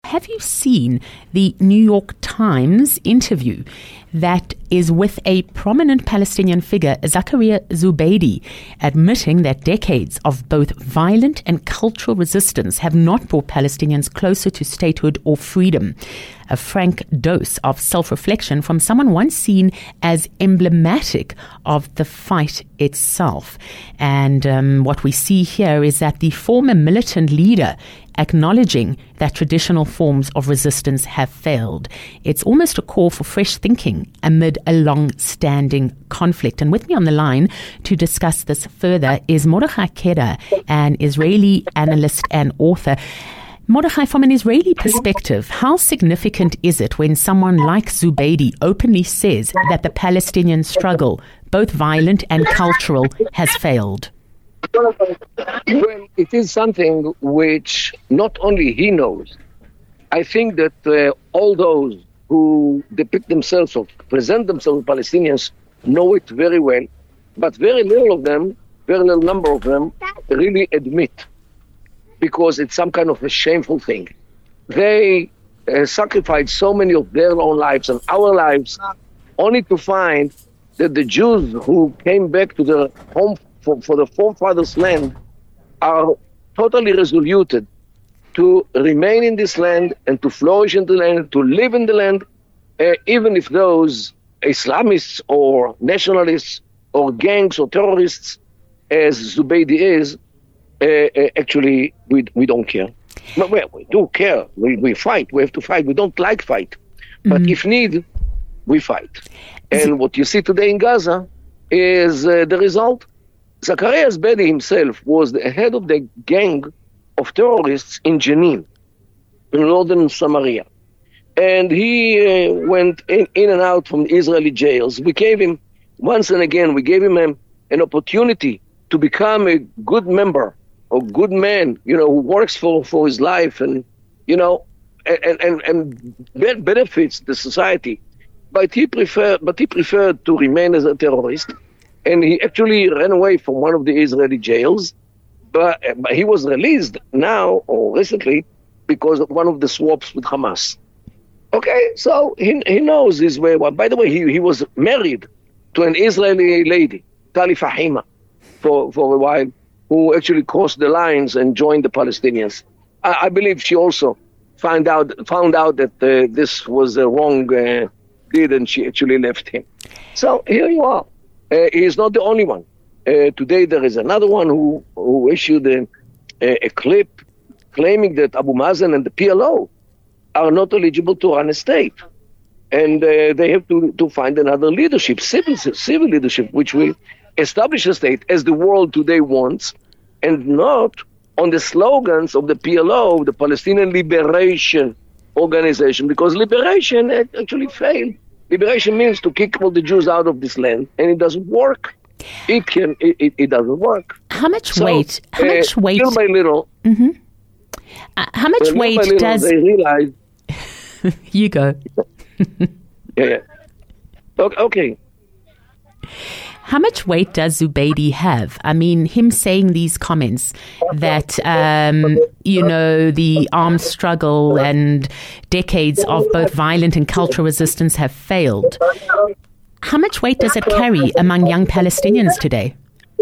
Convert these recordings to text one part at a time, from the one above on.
have you seen the New York Times interview that is with a prominent Palestinian figure, Zakaria Zubeidi, admitting that decades of both violent and cultural resistance have not brought Palestinians closer to statehood or freedom? A frank dose of self-reflection from someone once seen as emblematic of the fight itself. And what we see here is that the former militant leader acknowledging that traditional forms of resistance have failed. It's almost a call for fresh thinking amid a long-standing conflict. And with me on the line to discuss this further is Mordechai Keda, an Israeli analyst and author. Mordechai, from an Israeli perspective, how significant is it when someone like Zubeidi openly says that the Palestinian struggle, both violent and cultural, has failed? Well, it is something which not only he knows. I think that all those who depict themselves or present themselves as Palestinians know it very well, but very little number of them really admit, because it's some kind of a shameful thing. They sacrificed so many of their own lives and our lives only to find that the Jews who came back to their home for the forefathers' land are totally resoluted to remain in this land and to flourish in the land, to live in the land, even if those Islamists or nationalists or gangs or terrorists, as Zubeidi is, actually we don't care. Well, we do care. We fight. We have to fight. We don't like fight. But if need, we fight. And what you see today in Gaza is the result. Zakaria Zubeidi himself was the head of the gang of terrorists in Jenin, in northern Samaria. And he went in and out from Israeli jails. We gave him, once and again, an opportunity to become a good member, a good man, who works for his life and benefits the society. But he preferred to remain as a terrorist. And he actually ran away from one of the Israeli jails, but he was released now or recently because of one of the swaps with Hamas. Okay, so he knows his way. Well, by the way, he was married to an Israeli lady, Tali Fahima, for a while, who actually crossed the lines and joined the Palestinians. I believe she also found out that this was a wrong deed, and she actually left him. So here you are. He is not the only one. Today there is another one who issued a clip claiming that Abu Mazen and the PLO are not eligible to run a state. And they have to find another leadership, civil leadership, which will establish a state as the world today wants, and not on the slogans of the PLO, the Palestinian Liberation Organization, because liberation actually failed. Liberation means to kick all the Jews out of this land, and it doesn't work. It doesn't work. How much weight? Little by little. Mm-hmm. How much weight does? They realize. You go. Yeah. Okay. How much weight does Zubeidi have? I mean, him saying these comments that, the armed struggle and decades of both violent and cultural resistance have failed. How much weight does it carry among young Palestinians today?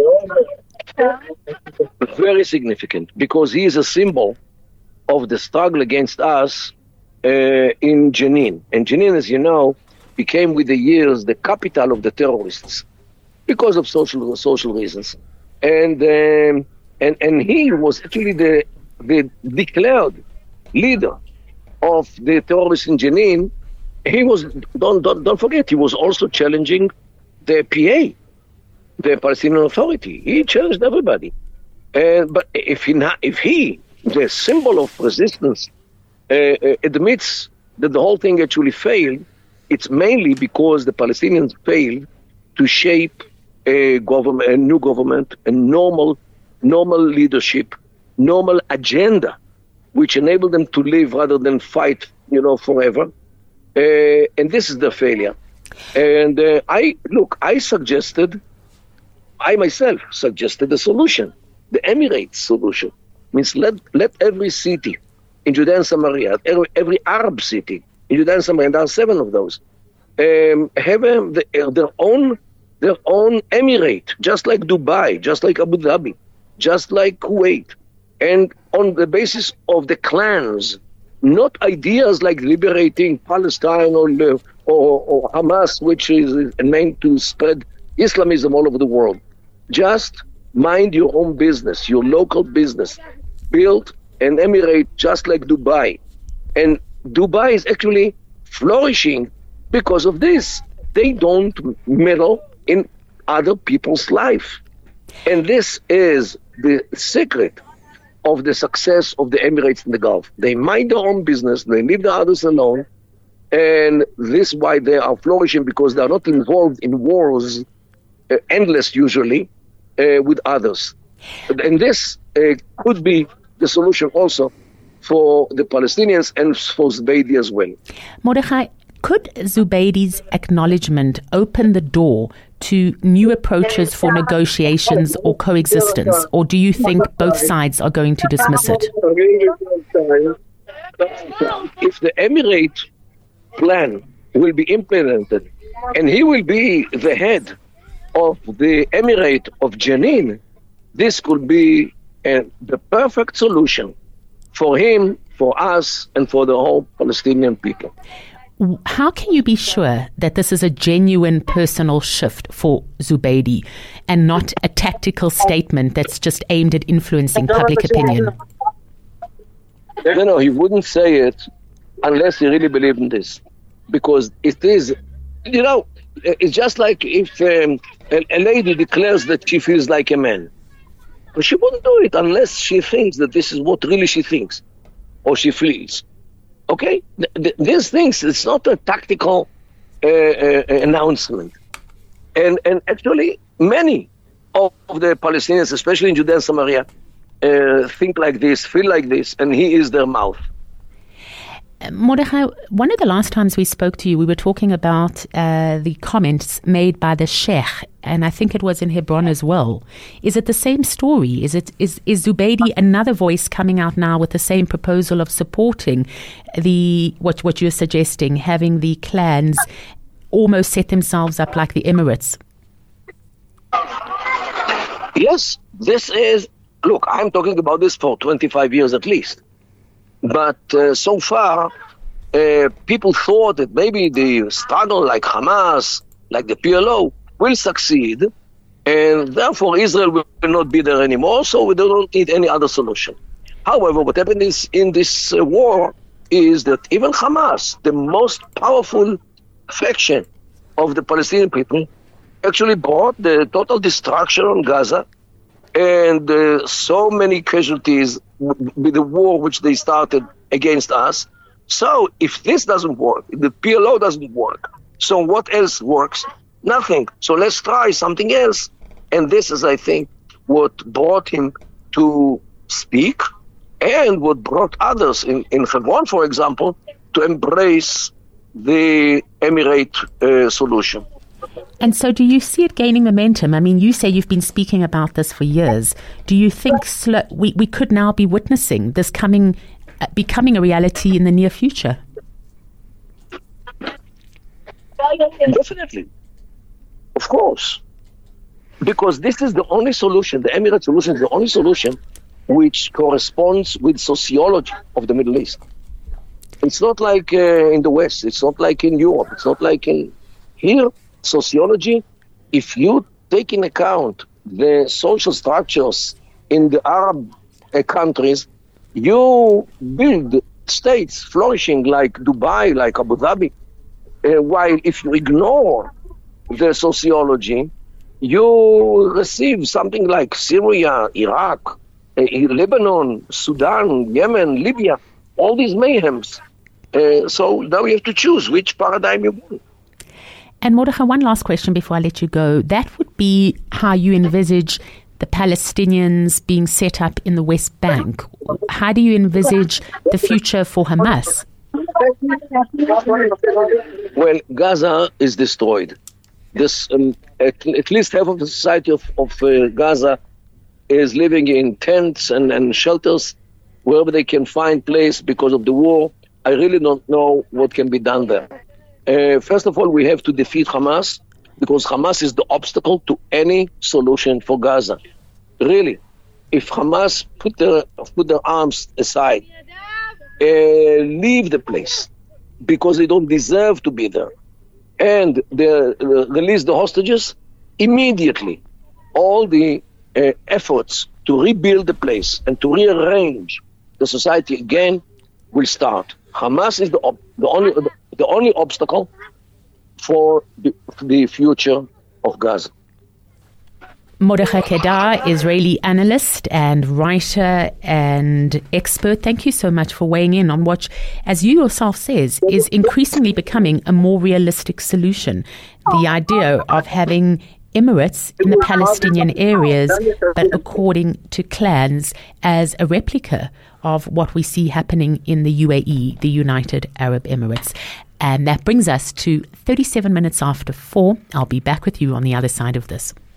Very significant, because he is a symbol of the struggle against us in Jenin. And Jenin, as you know, became with the years the capital of the terrorists, because of social reasons, and he was actually the declared leader of the terrorists in Jenin. He was don't forget, he was also challenging the PA, the Palestinian Authority. He challenged everybody, but if he, the symbol of resistance, admits that the whole thing actually failed, it's mainly because the Palestinians failed to shape a new government, a normal leadership, normal agenda, which enabled them to live rather than fight, forever. And this is the failure. And I myself suggested a solution, the Emirates solution. Means let every city in Judea and Samaria, every Arab city in Judea and Samaria, and there are 7 of those, have their own emirate, just like Dubai, just like Abu Dhabi, just like Kuwait, and on the basis of the clans, not ideas like liberating Palestine or Hamas, which is meant to spread Islamism all over the world. Just mind your own business, your local business. Build an emirate just like Dubai. And Dubai is actually flourishing because of this. They don't meddle in other people's life. And this is the secret of the success of the Emirates in the Gulf. They mind their own business, they leave the others alone, and this is why they are flourishing, because they are not involved in wars, endless usually, with others. And this could be the solution also for the Palestinians and for Zubeidi as well. Mordechai, could Zubeidi's acknowledgement open the door to new approaches for negotiations or coexistence, or do you think both sides are going to dismiss it? If the Emirate plan will be implemented and he will be the head of the Emirate of Jenin, this could be the perfect solution for him, for us, and for the whole Palestinian people. How can you be sure that this is a genuine personal shift for Zubeidi and not a tactical statement that's just aimed at influencing public opinion? No, he wouldn't say it unless he really believed in this. Because it is, it's just like if a lady declares that she feels like a man. But she wouldn't do it unless she thinks that this is what really she thinks or she feels. Okay? These things, it's not a tactical announcement. And actually, many of the Palestinians, especially in Judea and Samaria, think like this, feel like this, and he is their mouth. Mordechai, one of the last times we spoke to you, we were talking about the comments made by the Sheikh, and I think it was in Hebron as well. Is it the same story? Is Zubeidi another voice coming out now with the same proposal of supporting what you're suggesting, having the clans almost set themselves up like the Emirates? Yes, this is, look, I'm talking about this for 25 years at least. But so far, people thought that maybe the struggle like Hamas, like the PLO, will succeed, and therefore Israel will not be there anymore, so we don't need any other solution. However, what happened in this war is that even Hamas, the most powerful faction of the Palestinian people, actually brought the total destruction on Gaza, and so many casualties with the war which they started against us. So if this doesn't work, if the PLO doesn't work, so what else works? Nothing. So let's try something else. And this is, I think, what brought him to speak and what brought others in Hebron, for example, to embrace the Emirate solution. And so do you see it gaining momentum? I mean, you say you've been speaking about this for years. Do you think we could now be witnessing this becoming a reality in the near future? Definitely. Of course. Because this is the only solution, the Emirate solution is the only solution which corresponds with sociology of the Middle East. It's not like in the West. It's not like in Europe. It's not like in here. Sociology, if you take in account the social structures in the Arab countries, you build states flourishing like Dubai, like Abu Dhabi. While if you ignore the sociology, you receive something like Syria, Iraq, Lebanon, Sudan, Yemen, Libya, all these mayhems. So now you have to choose which paradigm you want. And Mordechai, one last question before I let you go. That would be how you envisage the Palestinians being set up in the West Bank. How do you envisage the future for Hamas? Well, Gaza is destroyed. This at least half of the society of Gaza is living in tents and shelters, wherever they can find place because of the war. I really don't know what can be done there. First of all, we have to defeat Hamas, because Hamas is the obstacle to any solution for Gaza. Really, if Hamas put their arms aside, leave the place because they don't deserve to be there, and they release the hostages immediately, all the efforts to rebuild the place and to rearrange the society again will start. Hamas is the only obstacle for the future of Gaza. Mordechai Kedar, Israeli analyst and writer and expert, thank you so much for weighing in on what, as you yourself says, is increasingly becoming a more realistic solution. The idea of having emirates in the Palestinian areas, but according to clans, as a replica of what we see happening in the UAE, the United Arab Emirates. And that brings us to 37 minutes after 4. I'll be back with you on the other side of this.